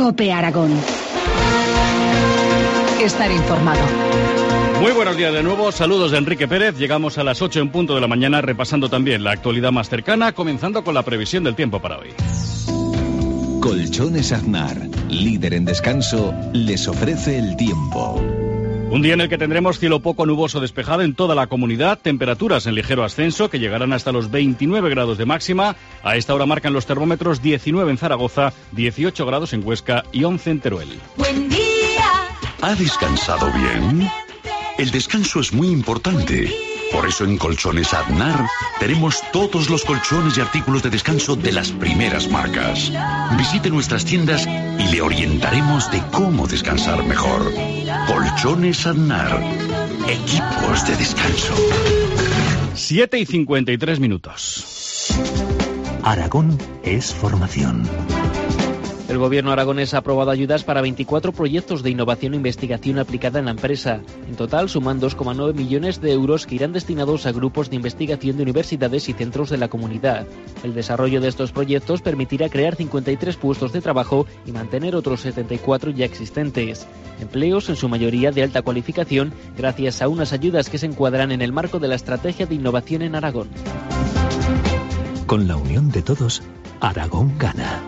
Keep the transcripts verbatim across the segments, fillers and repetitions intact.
COPE Aragón. Estar informado. Muy buenos días de nuevo, saludos de Enrique Pérez. Llegamos a las ocho en punto de la mañana repasando también la actualidad más cercana, comenzando con la previsión del tiempo para hoy. Colchones Aznar, líder en descanso, les ofrece el tiempo. Un día en el que tendremos cielo poco nuboso despejado en toda la comunidad, temperaturas en ligero ascenso que llegarán hasta los veintinueve grados de máxima. A esta hora marcan los termómetros diecinueve en Zaragoza, dieciocho grados en Huesca y once en Teruel. Buen día. ¿Ha descansado bien? El descanso es muy importante. Por eso en Colchones Aznar tenemos todos los colchones y artículos de descanso de las primeras marcas. Visite nuestras tiendas y le orientaremos de cómo descansar mejor. Colchones Aznar, equipos de descanso. siete y cincuenta y tres minutos. Aragón es formación. El gobierno aragonés ha aprobado ayudas para veinticuatro proyectos de innovación e investigación aplicada en la empresa. En total suman dos coma nueve millones de euros que irán destinados a grupos de investigación de universidades y centros de la comunidad. El desarrollo de estos proyectos permitirá crear cincuenta y tres puestos de trabajo y mantener otros setenta y cuatro ya existentes. Empleos, en su mayoría de alta cualificación, gracias a unas ayudas que se encuadran en el marco de la Estrategia de Innovación en Aragón. Con la unión de todos, Aragón gana.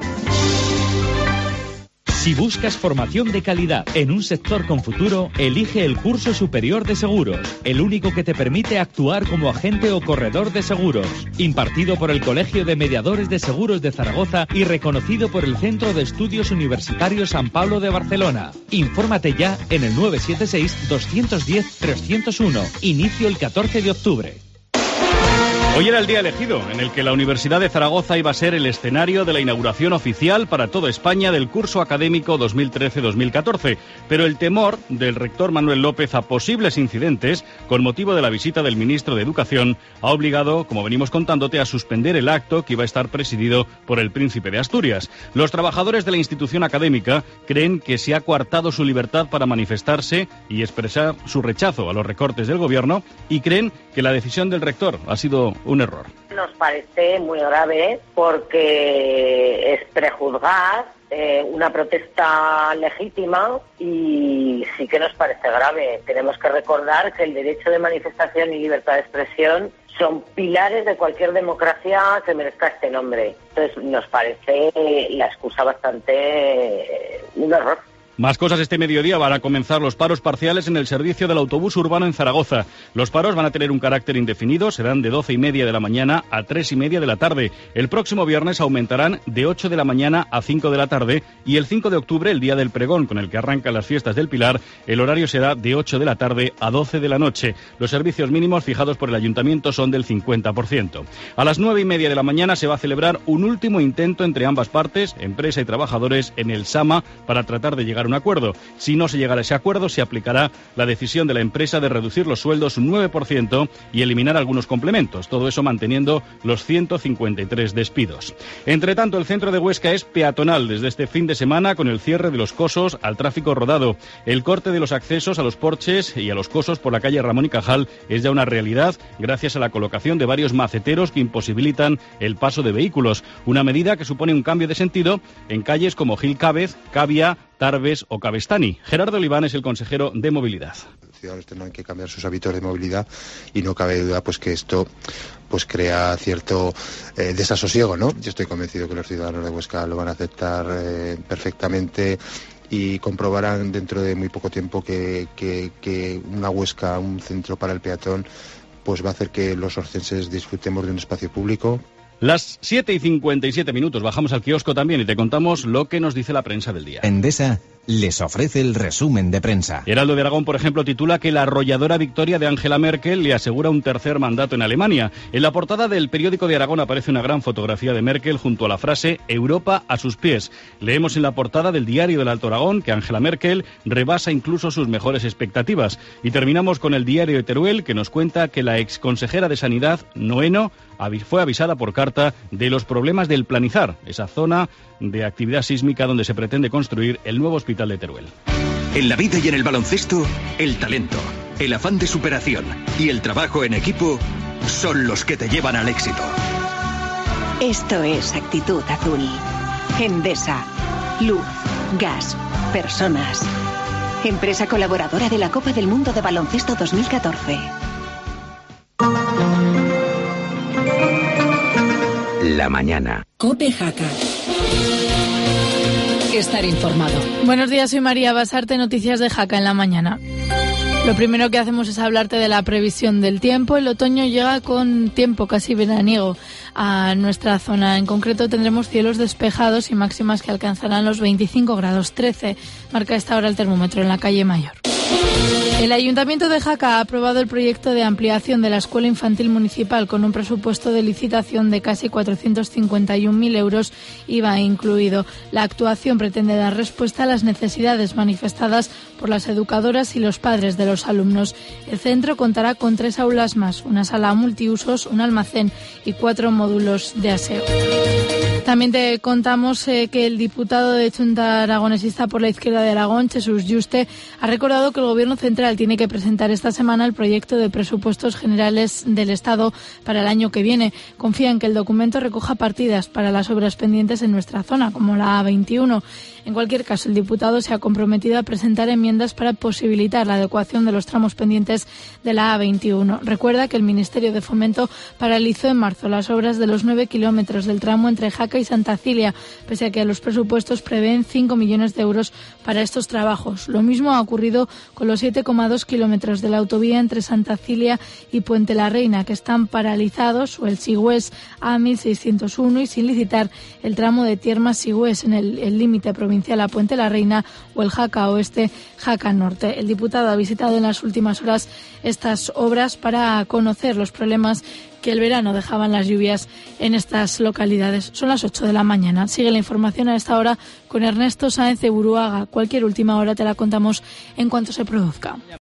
Si buscas formación de calidad en un sector con futuro, elige el Curso Superior de Seguros, el único que te permite actuar como agente o corredor de seguros, impartido por el Colegio de Mediadores de Seguros de Zaragoza y reconocido por el Centro de Estudios Universitarios San Pablo de Barcelona. Infórmate ya en el nueve siete seis, dos uno cero, tres cero uno. Inicio el catorce de octubre. Hoy era el día elegido en el que la Universidad de Zaragoza iba a ser el escenario de la inauguración oficial para toda España del curso académico dos mil trece dos mil catorce, pero el temor del rector Manuel López a posibles incidentes con motivo de la visita del ministro de Educación ha obligado, como venimos contándote, a suspender el acto que iba a estar presidido por el príncipe de Asturias. Los trabajadores de la institución académica creen que se ha coartado su libertad para manifestarse y expresar su rechazo a los recortes del gobierno y creen que la decisión del rector ha sido un error. Nos parece muy grave porque es prejuzgar eh, una protesta legítima y sí que nos parece grave. Tenemos que recordar que el derecho de manifestación y libertad de expresión son pilares de cualquier democracia que merezca este nombre. Entonces nos parece la excusa bastante eh, un error. Más cosas este mediodía. Van a comenzar los paros parciales en el servicio del autobús urbano en Zaragoza. Los paros van a tener un carácter indefinido, serán de doce y media de la mañana a tres y media de la tarde. El próximo viernes aumentarán de ocho de la mañana a cinco de la tarde y el cinco de octubre, el día del pregón con el que arrancan las fiestas del Pilar, el horario será de ocho de la tarde a doce de la noche. Los servicios mínimos fijados por el ayuntamiento son del cincuenta por ciento. A las nueve y media de la mañana se va a celebrar un último intento entre ambas partes, empresa y trabajadores, en el Sama para tratar de llegar un acuerdo. Si no se llegara a ese acuerdo, se aplicará la decisión de la empresa de reducir los sueldos un nueve por ciento y eliminar algunos complementos, todo eso manteniendo los ciento cincuenta y tres despidos. Entre tanto, el centro de Huesca es peatonal desde este fin de semana con el cierre de los cosos al tráfico rodado. El corte de los accesos a los porches y a los cosos por la calle Ramón y Cajal es ya una realidad gracias a la colocación de varios maceteros que imposibilitan el paso de vehículos, una medida que supone un cambio de sentido en calles como Gil Cávez, Cavia, Tarbes o Cabestany. Gerardo Oliván es el consejero de Movilidad. Los ciudadanos tendrán que cambiar sus hábitos de movilidad y no cabe duda pues que esto pues crea cierto eh, desasosiego, ¿no? Yo estoy convencido que los ciudadanos de Huesca lo van a aceptar eh, perfectamente y comprobarán dentro de muy poco tiempo que, que, que una Huesca, un centro para el peatón, pues va a hacer que los orcenses disfrutemos de un espacio público. Las siete y cincuenta y siete minutos, bajamos al kiosco también y te contamos lo que nos dice la prensa del día. Endesa les ofrece el resumen de prensa. Heraldo de Aragón, por ejemplo, titula que la arrolladora victoria de Angela Merkel le asegura un tercer mandato en Alemania. En la portada del periódico de Aragón aparece una gran fotografía de Merkel junto a la frase «Europa a sus pies». Leemos en la portada del diario del Alto Aragón que Angela Merkel rebasa incluso sus mejores expectativas. Y terminamos con el diario de Teruel, que nos cuenta que la exconsejera de Sanidad, Noeno, fue avisada por carta de los problemas del Planizar, esa zona de actividad sísmica donde se pretende construir el nuevo hospital de Teruel. En la vida y en el baloncesto, el talento, el afán de superación y el trabajo en equipo son los que te llevan al éxito. Esto es Actitud Azul. Endesa. Luz, gas, personas. Empresa colaboradora de la Copa del Mundo de Baloncesto dos mil catorce. La mañana. COPE Jaca. Estar informado. Buenos días, soy María Basarte, noticias de Jaca en la mañana. Lo primero que hacemos es hablarte de la previsión del tiempo. El otoño llega con tiempo casi veraniego a nuestra zona. En concreto tendremos cielos despejados y máximas que alcanzarán los veinticinco grados. trece marca esta hora el termómetro en la calle Mayor. El Ayuntamiento de Jaca ha aprobado el proyecto de ampliación de la Escuela Infantil Municipal con un presupuesto de licitación de casi cuatrocientos cincuenta y un mil euros, I V A incluido. La actuación pretende dar respuesta a las necesidades manifestadas por las educadoras y los padres de los alumnos. El centro contará con tres aulas más, una sala multiusos, un almacén y cuatro módulos de aseo. También te contamos eh, que el diputado de Junta Aragonesista por la Izquierda de Aragón, Jesús Yuste, ha recordado que el Gobierno central tiene que presentar esta semana el proyecto de presupuestos generales del Estado para el año que viene. Confía en que el documento recoja partidas para las obras pendientes en nuestra zona, como la A veintiuno. En cualquier caso, el diputado se ha comprometido a presentar enmiendas para posibilitar la adecuación de los tramos pendientes de la A veintiuno. Recuerda que el Ministerio de Fomento paralizó en marzo las obras de los nueve kilómetros del tramo entre Jaca y Santa Cilia, pese a que los presupuestos prevén cinco millones de euros para estos trabajos. Lo mismo ha ocurrido con los siete coma dos kilómetros de la autovía entre Santa Cilia y Puente la Reina, que están paralizados, o el Sigüés A mil seiscientos uno, y sin licitar el tramo de Tiermas-Sigüés en el límite provincial a Puente la Reina, o el Jaca Oeste, Jaca Norte. El diputado ha visitado en las últimas horas estas obras para conocer los problemas que el verano dejaban las lluvias en estas localidades. Son las ocho de la mañana. Sigue la información a esta hora con Ernesto Sáenz de Buruaga. Cualquier última hora te la contamos en cuanto se produzca.